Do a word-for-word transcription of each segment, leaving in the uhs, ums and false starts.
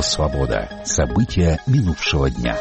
Свобода. События минувшего дня.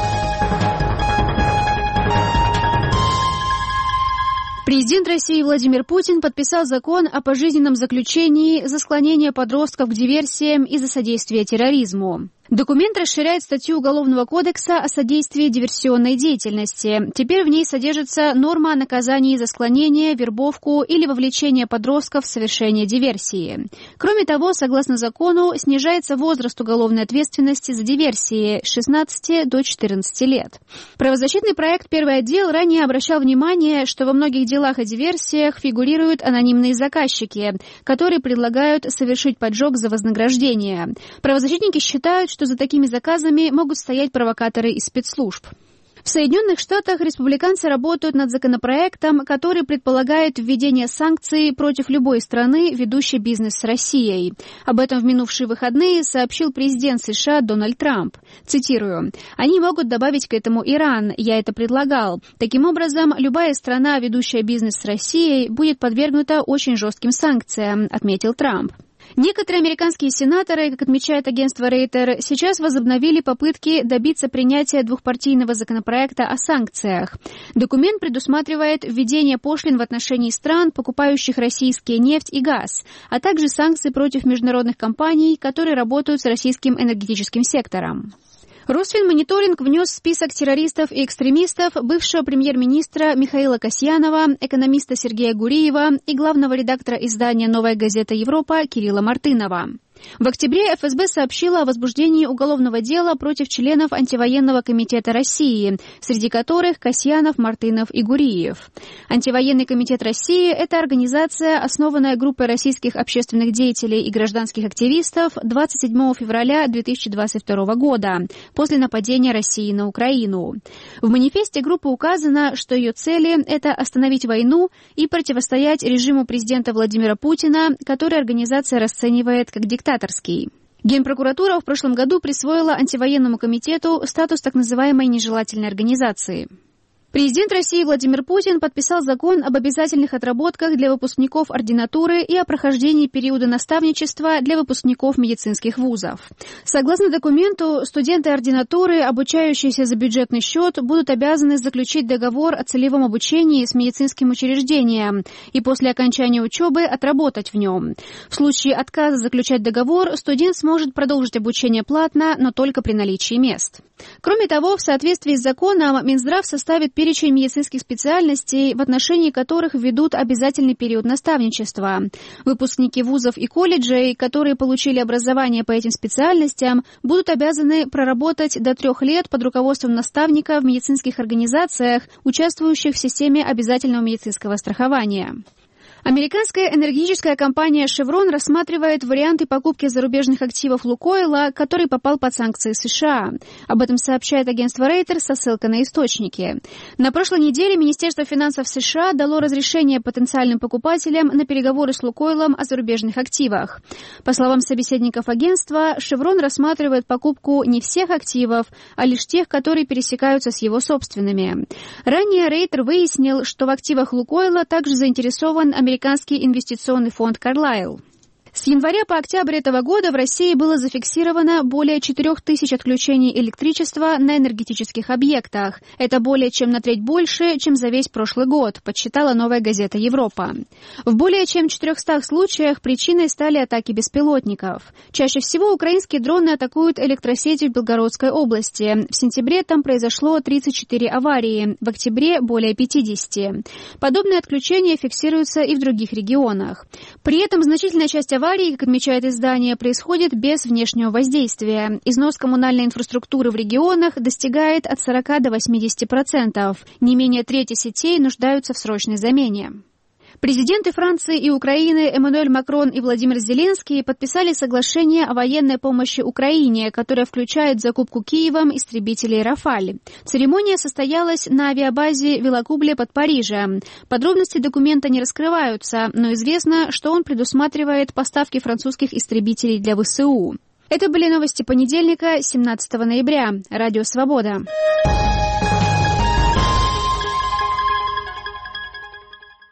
Президент России Владимир Путин подписал закон о пожизненном заключении за склонение подростков к диверсиям и за содействие терроризму. Документ расширяет статью Уголовного кодекса о содействии диверсионной деятельности. Теперь в ней содержится норма о наказании за склонение, вербовку или вовлечение подростков в совершение диверсии. Кроме того, согласно закону, снижается возраст уголовной ответственности за диверсии с шестнадцати до четырнадцати лет. Правозащитный проект «Первый отдел» ранее обращал внимание, что во многих делах о диверсиях фигурируют анонимные заказчики, которые предлагают совершить поджог за вознаграждение. Правозащитники считают, что за такими заказами могут стоять провокаторы из спецслужб. В Соединенных Штатах республиканцы работают над законопроектом, который предполагает введение санкций против любой страны, ведущей бизнес с Россией. Об этом в минувшие выходные сообщил президент США Дональд Трамп. Цитирую: «Они могут добавить к этому Иран. Я это предлагал. Таким образом, любая страна, ведущая бизнес с Россией, будет подвергнута очень жестким санкциям», отметил Трамп. Некоторые американские сенаторы, как отмечает агентство Рейтер, сейчас возобновили попытки добиться принятия двухпартийного законопроекта о санкциях. Документ предусматривает введение пошлин в отношении стран, покупающих российские нефть и газ, а также санкций против международных компаний, которые работают с российским энергетическим сектором. Росфинмониторинг внес в список террористов и экстремистов бывшего премьер-министра Михаила Касьянова, экономиста Сергея Гуриева и главного редактора издания «Новая газета Европа» Кирилла Мартынова. В октябре эф эс бэ сообщила о возбуждении уголовного дела против членов антивоенного комитета России, среди которых Касьянов, Мартынов и Гуриев. Антивоенный комитет России – это организация, основанная группой российских общественных деятелей и гражданских активистов двадцать седьмого февраля две тысячи двадцать второго года, после нападения России на Украину. В манифесте группы указано, что ее цели – это остановить войну и противостоять режиму президента Владимира Путина, который организация расценивает как диктаторский. Генпрокуратура в прошлом году присвоила антивоенному комитету статус так называемой нежелательной организации. Президент России Владимир Путин подписал закон об обязательных отработках для выпускников ординатуры и о прохождении периода наставничества для выпускников медицинских вузов. Согласно документу, студенты ординатуры, обучающиеся за бюджетный счет, будут обязаны заключить договор о целевом обучении с медицинским учреждением и после окончания учебы отработать в нем. В случае отказа заключать договор, студент сможет продолжить обучение платно, но только при наличии мест. Кроме того, в соответствии с законом, Минздрав составит перечень медицинских специальностей, в отношении которых введут обязательный период наставничества. Выпускники вузов и колледжей, которые получили образование по этим специальностям, будут обязаны проработать до трех лет под руководством наставника в медицинских организациях, участвующих в системе обязательного медицинского страхования. Американская энергетическая компания Chevron рассматривает варианты покупки зарубежных активов Лукойла, который попал под санкции США. Об этом сообщает агентство Рейтер со ссылкой на источники. На прошлой неделе Министерство финансов США дало разрешение потенциальным покупателям на переговоры с Лукойлом о зарубежных активах. По словам собеседников агентства, Chevron рассматривает покупку не всех активов, а лишь тех, которые пересекаются с его собственными. Ранее Рейтер выяснил, что в активах Лукойла также заинтересован американский Американский инвестиционный фонд «Карлайл». С января по октябрь этого года в России было зафиксировано более четырех тысяч отключений электричества на энергетических объектах. Это более чем на треть больше, чем за весь прошлый год, подсчитала «Новая газета Европа». В более чем четырехстах случаях причиной стали атаки беспилотников. Чаще всего украинские дроны атакуют электросети в Белгородской области. В сентябре там произошло тридцать четыре аварии, в октябре более пятидесяти. Подобные отключения фиксируются и в других регионах. При этом значительная часть аварий Аварии, как отмечает издание, происходит без внешнего воздействия. Износ коммунальной инфраструктуры в регионах достигает от сорока до восьмидесяти процентов. Не менее трети сетей нуждаются в срочной замене. Президенты Франции и Украины Эммануэль Макрон и Владимир Зеленский подписали соглашение о военной помощи Украине, которое включает закупку Киевом истребителей «Рафаль». Церемония состоялась на авиабазе Вилакубле под Парижем. Подробности документа не раскрываются, но известно, что он предусматривает поставки французских истребителей для вэ эс у. Это были новости понедельника, семнадцатого ноября. Радио «Свобода».